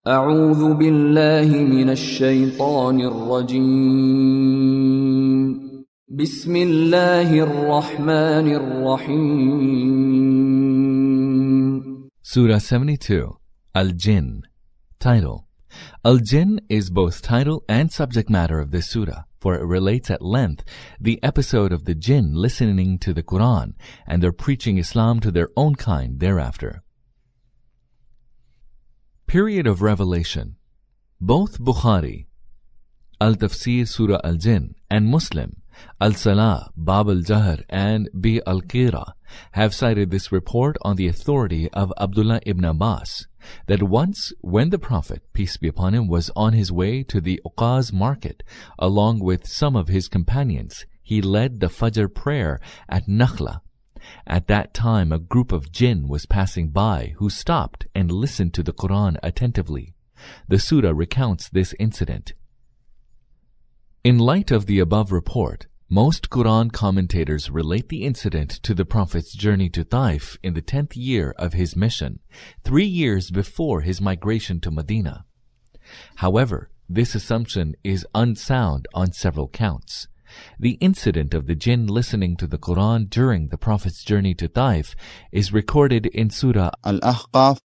أعوذ بالله من الشيطان الرجيم بسم الله الرحمن الرحيم Surah 72, Al-Jinn. Title. Al-Jinn is both title and subject matter of this surah, for it relates at length the episode of the jinn listening to the Quran and their preaching Islam to their own kind thereafter. Period of revelation. Both Bukhari, Al-Tafsir Surah Al-Jinn, and Muslim, Al-Salah, Bab al-Jahr, and Bi al-Qira have cited this report on the authority of Abdullah ibn Abbas, that once when the Prophet, peace be upon him, was on his way to the Uqaz market, along with some of his companions, he led the Fajr prayer at Nakhla. At that time a group of jinn was passing by who stopped and listened to the Quran attentively. The surah recounts this incident. In light of the above report, most Quran commentators relate the incident to the Prophet's journey to Taif in the 10th year of his mission, 3 years before his migration to Medina. However, this assumption is unsound on several counts. The incident of the jinn listening to the Quran during the Prophet's journey to Taif is recorded in Surah Al-Ahqaf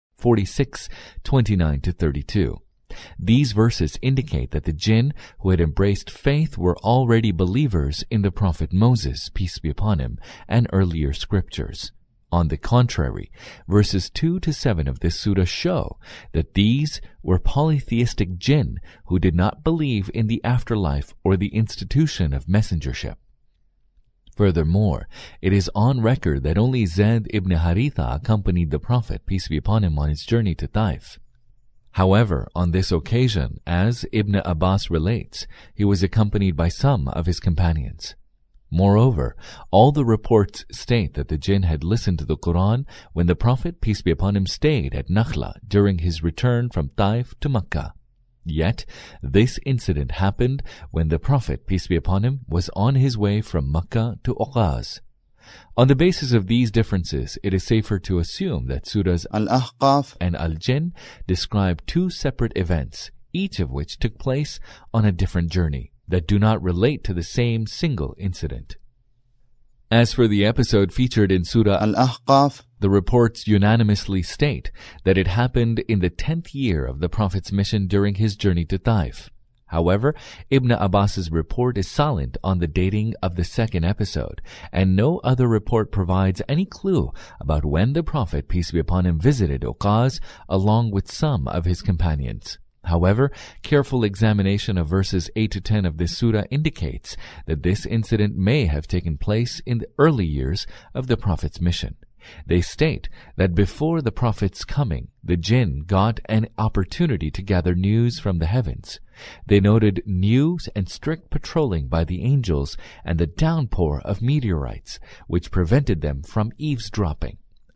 46:29-32. These verses indicate that the jinn who had embraced faith were already believers in the Prophet Moses, peace be upon him, and earlier scriptures. On the contrary, verses 2-7 of this surah show that these were polytheistic jinn who did not believe in the afterlife or the institution of messengership. Furthermore, it is on record that only Zayd ibn Haritha accompanied the Prophet, peace be upon him, on his journey to Taif. However, on this occasion, as Ibn Abbas relates, he was accompanied by some of his companions. Moreover, all the reports state that the jinn had listened to the Quran when the Prophet, peace be upon him, stayed at Nakhla during his return from Taif to Mecca. Yet, this incident happened when the Prophet, peace be upon him, was on his way from Mecca to Uqaz. On the basis of these differences, it is safer to assume that Surahs Al-Ahqaf and Al-Jinn describe two separate events, each of which took place on a different journey, that do not relate to the same single incident. As for the episode featured in Surah Al-Ahqaf, the reports unanimously state that it happened in the 10th year of the Prophet's mission during his journey to Taif. However, Ibn Abbas's report is silent on the dating of the second episode, and no other report provides any clue about when the Prophet, peace be upon him, visited Uqaz along with some of his companions. However, careful examination of verses 8-10 of this surah indicates that this incident may have taken place in the early years of the Prophet's mission. They state that before the Prophet's coming, the jinn got an opportunity to gather news from the heavens. They noted new and strict patrolling by the angels and the downpour of meteorites, which prevented them from eavesdropping.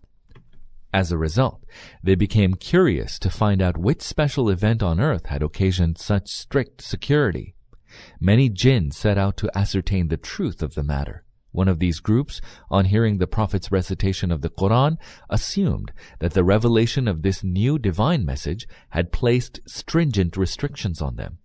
As a result, they became curious to find out which special event on earth had occasioned such strict security. Many jinn set out to ascertain the truth of the matter. One of these groups, on hearing the Prophet's recitation of the Quran, assumed that the revelation of this new divine message had placed stringent restrictions on them.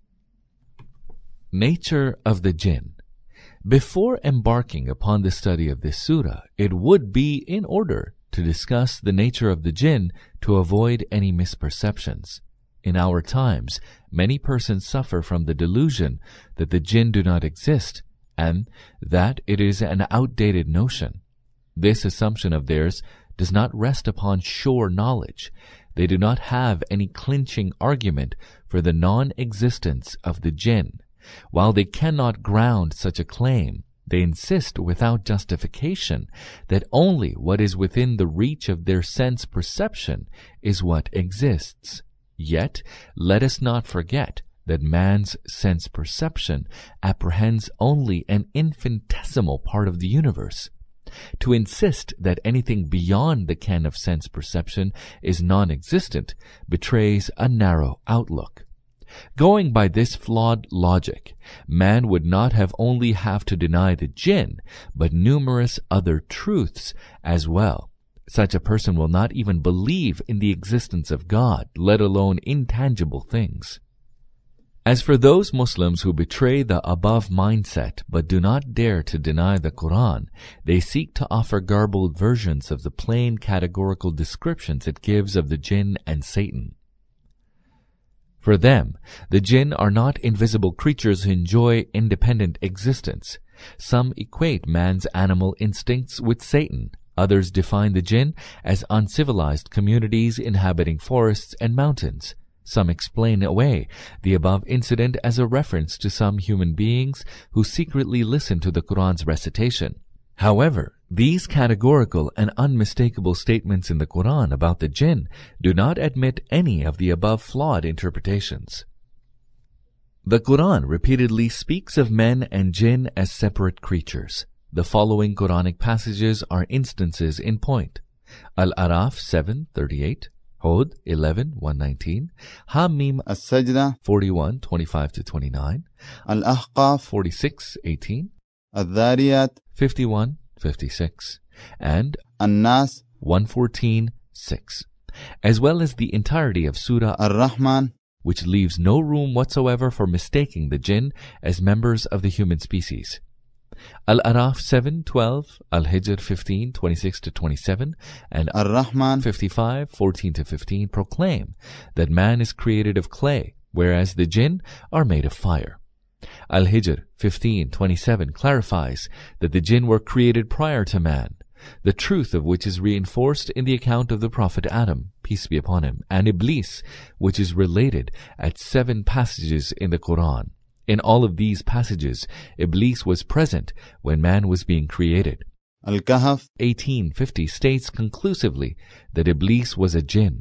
Nature of the jinn. Before embarking upon the study of this surah, it would be in order to discuss the nature of the jinn to avoid any misperceptions. In our times, many persons suffer from the delusion that the jinn do not exist, and that it is an outdated notion. This assumption of theirs does not rest upon sure knowledge. They do not have any clinching argument for the non-existence of the jinn. While they cannot ground such a claim, they insist without justification that only what is within the reach of their sense perception is what exists. Yet, let us not forget that man's sense perception apprehends only an infinitesimal part of the universe. To insist that anything beyond the ken of sense perception is non-existent betrays a narrow outlook. Going by this flawed logic, man would not only have to deny the jinn, but numerous other truths as well. Such a person will not even believe in the existence of God, let alone intangible things. As for those Muslims who betray the above mindset but do not dare to deny the Quran, they seek to offer garbled versions of the plain categorical descriptions it gives of the jinn and Satan. For them, the jinn are not invisible creatures who enjoy independent existence. Some equate man's animal instincts with Satan. Others define the jinn as uncivilized communities inhabiting forests and mountains. Some explain away the above incident as a reference to some human beings who secretly listen to the Quran's recitation. However, these categorical and unmistakable statements in the Quran about the jinn do not admit any of the above flawed interpretations. The Quran repeatedly speaks of men and jinn as separate creatures. The following Quranic passages are instances in point. Al-Araf 7:38, Hud 11:119, Hamim As-Sajda 41:25-29, Al-Ahqaf 46:18, Al-Dhariyat 51:56, and An-Nas 114:6, as well as the entirety of Surah Ar-Rahman, which leaves no room whatsoever for mistaking the jinn as members of the human species. Al-Araf 7:12, Al-Hijr 15:26-27, and Ar-Rahman 55:14-15 proclaim that man is created of clay, whereas the jinn are made of fire. Al-Hijr 15:27 clarifies that the jinn were created prior to man, the truth of which is reinforced in the account of the Prophet Adam, peace be upon him, and Iblis, which is related at 7 passages in the Quran. In all of these passages, Iblis was present when man was being created. Al-Kahf 1850 states conclusively that Iblis was a jinn.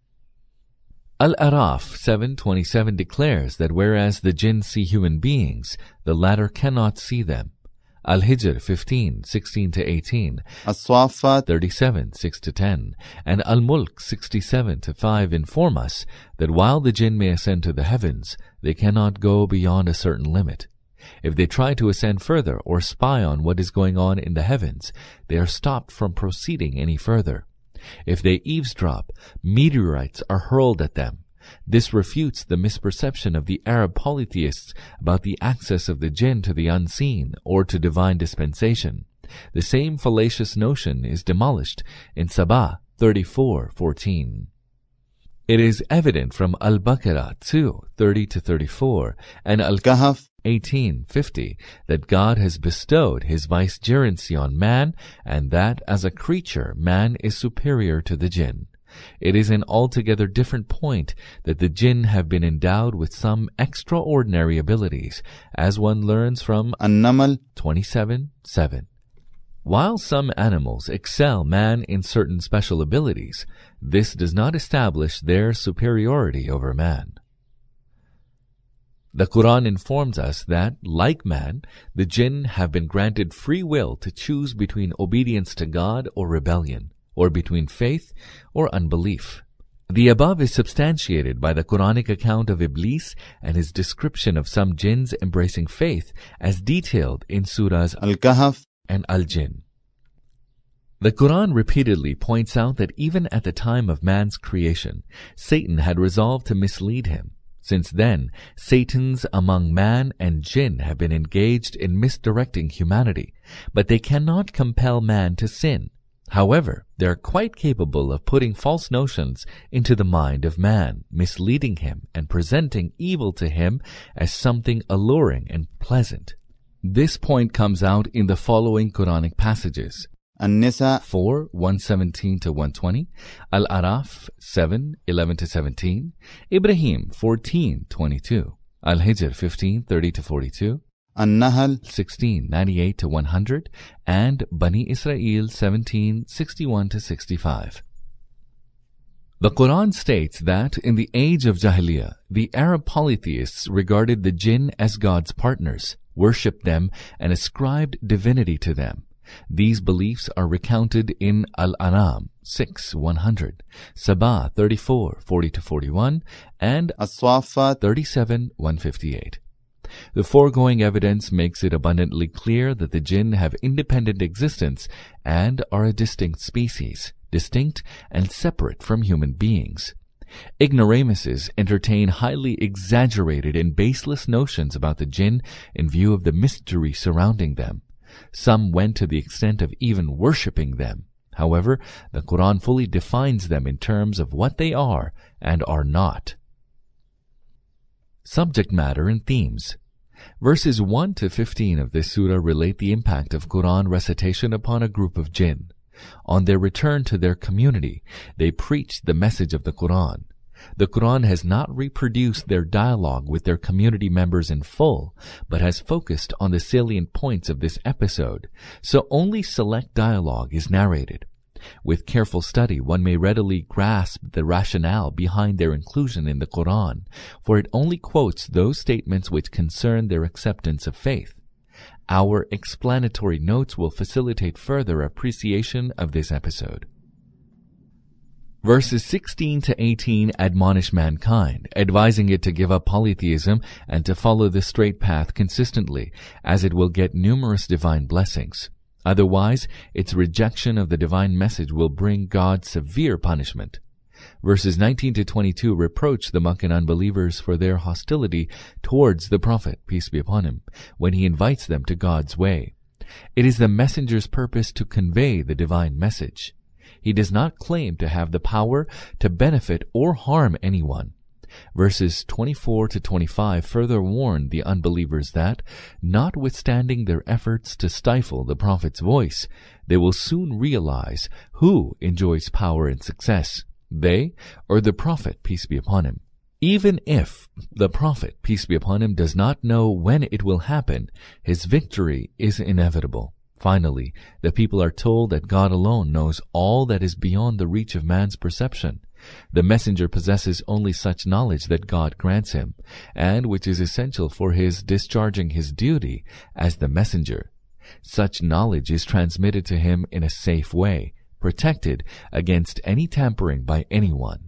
Al-Araf 7:27 declares that whereas the jinn see human beings, the latter cannot see them. Al-Hijr 15:16-18, As-Swaffat 37:6-10, and Al-Mulk 67-5 inform us that while the jinn may ascend to the heavens, they cannot go beyond a certain limit. If they try to ascend further or spy on what is going on in the heavens, they are stopped from proceeding any further. If they eavesdrop, meteorites are hurled at them. This refutes the misperception of the Arab polytheists about the access of the jinn to the unseen or to divine dispensation. The same fallacious notion is demolished in Sabah 34:14. It is evident from Al-Baqarah 2:30-34 and Al-Kahf 18:50 that God has bestowed his vicegerency on man and that as a creature man is superior to the jinn. It is an altogether different point that the jinn have been endowed with some extraordinary abilities, as one learns from An-Namal 27:7. While some animals excel man in certain special abilities, this does not establish their superiority over man. The Quran informs us that, like man, the jinn have been granted free will to choose between obedience to God or rebellion, or between faith or unbelief. The above is substantiated by the Quranic account of Iblis and his description of some jinns embracing faith as detailed in surahs Al-Kahf and Al-Jinn. The Quran repeatedly points out that even at the time of man's creation, Satan had resolved to mislead him. Since then, Satans among man and jinn have been engaged in misdirecting humanity, but they cannot compel man to sin. However, they are quite capable of putting false notions into the mind of man, misleading him and presenting evil to him as something alluring and pleasant. This point comes out in the following Quranic passages. An-Nisa 4:117-120, Al-Araf 7:11-17, Ibrahim 14:22, Al-Hijr 15:30-42, An-Nahl 16:98-100, and Bani Israel 17:61-65. The Quran states that in the age of Jahiliyyah, the Arab polytheists regarded the jinn as God's partners, worshipped them, and ascribed divinity to them. These beliefs are recounted in Al-An'am 6:100, Sabah 34:40-41, and As-Swaffat 37:158. The foregoing evidence makes it abundantly clear that the jinn have independent existence and are a distinct species, distinct and separate from human beings. Ignoramuses entertain highly exaggerated and baseless notions about the jinn in view of the mystery surrounding them. Some went to the extent of even worshipping them. However, the Quran fully defines them in terms of what they are and are not. Subject matter and themes. Verses 1 to 15 of this surah relate the impact of Quran recitation upon a group of jinn. On their return to their community, they preached the message of the Quran. The Quran has not reproduced their dialogue with their community members in full, but has focused on the salient points of this episode, so only select dialogue is narrated. With careful study, one may readily grasp the rationale behind their inclusion in the Quran, for it only quotes those statements which concern their acceptance of faith. Our explanatory notes will facilitate further appreciation of this episode. Verses 16 to 18 admonish mankind, advising it to give up polytheism and to follow the straight path consistently, as it will get numerous divine blessings. Otherwise, its rejection of the divine message will bring God severe punishment. Verses 19 to 22 reproach the Meccan unbelievers for their hostility towards the Prophet, peace be upon him, when he invites them to God's way. It is the messenger's purpose to convey the divine message. He does not claim to have the power to benefit or harm anyone. Verses 24 to 25 further warn the unbelievers that, notwithstanding their efforts to stifle the Prophet's voice, they will soon realize who enjoys power and success, they or the Prophet, peace be upon him. Even if the Prophet, peace be upon him, does not know when it will happen, his victory is inevitable. Finally, the people are told that God alone knows all that is beyond the reach of man's perception. The messenger possesses only such knowledge that God grants him, and which is essential for his discharging his duty as the messenger. Such knowledge is transmitted to him in a safe way, protected against any tampering by anyone.